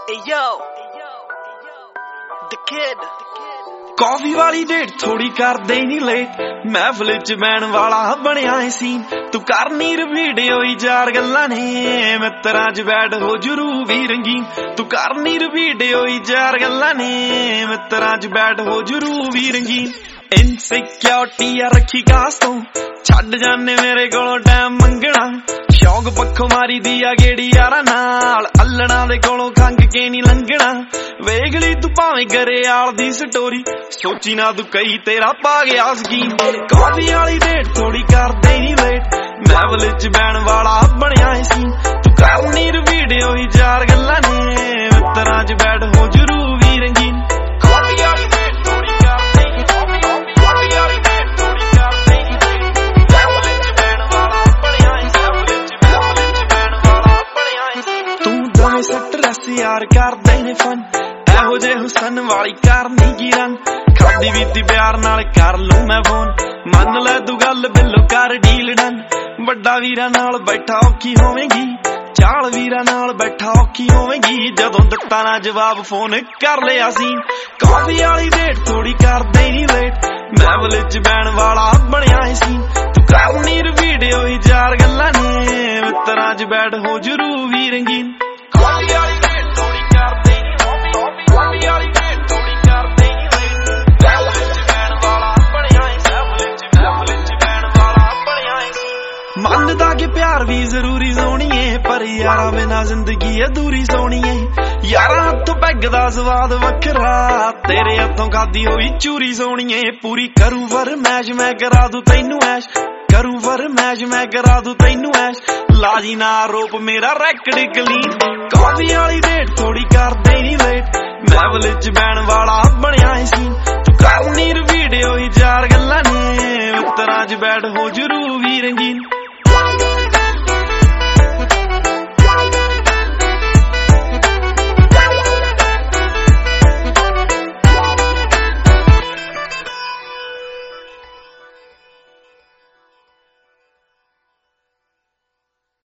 coffee वाली date थोड़ी कर दे नी लेट महफिल च बैण वाला बनया है सीन तू कर नी वीडियो ही चार गल्लां ने मित्तरां च बैठ हो जरूर भी रंगीन तू कर नी वीडियो ही चार गल्लां ने मित्तरां च बैठ हो जरूर भी रंगीन इनसिक्योरिटी आ रखी कास तो छड्ड जाने मेरे कोलों टाइम मंगना शौक पक्खों मारी दी आ गेड़ी यारा नाल अल्लना दे कोलों खंग के नी लंघना वेख ली तू भावें गरेआल दी स्टोरी सोची ना तू कई तेरा पा गया स्कीम कॉफी वाली डेट थोड़ी कर दे नी लेट महफिल च बैण वाला बनया है सीन तू कर नी वीडियो ही चार गल्लां ने मित्तरां च बैठ हो जरूर भी रंगीन कॉफी वाली डेट थोड़ी कर दे नी कॉफी वाली डेट थोड़ी कर दे नी महफिल च बैण वाला बनया है तू दमे स्ट्रेस यार कर दे ने फन एहो जे हुसन वाली करनी की रंग खादी बीती प्यार नाल कर लूं मैं फोन मन ले तू गल बिल्लो कर डील डन वड्डा वीरा नाल बैठा औखी होवेगी चाल वीरा नाल बैठा औखी होवेगी जदों दित्ता ना जवाब फोन कर लिया सीन कॉफी वाली डेट थोड़ी कर दे नी लेट महफिल च बैण वाला बनया है सीन तू कर नी वीडियो ही चार गल्लां ने मित्तरां च बैठ हो जरूर भी रंगीन कॉफी वाली डेट थोड़ी कर दे नी कॉफी वाली डेट थोड़ी कर दे नी महफिल च बैण वाला बनया है महफिल च बैण वाला बनया है मनदा कि प्यार भी जरूरी सोहणीए पर यारा बिना जिंदगी अधूरी सोहणीए यारा हत्थों पैगदा स्वाद वखरा तेरे हत्थों खादी होई चूरी सोहणीए पूरी करूं फरमैश मैं करा दूं तैनू ऐश करूं फरमैश मैं करा दूं तैनू ऐश लाजी ना आरोप मेरा रैकड क्लीन कॉफी वाली डेट थोड़ी कर दे नी लेट महफिल च बैण वाला बनया है सीन तू कर नी वीडियो ही चार गल्लां ने मित्तरां च बैठ हो जरूर भी रंगीन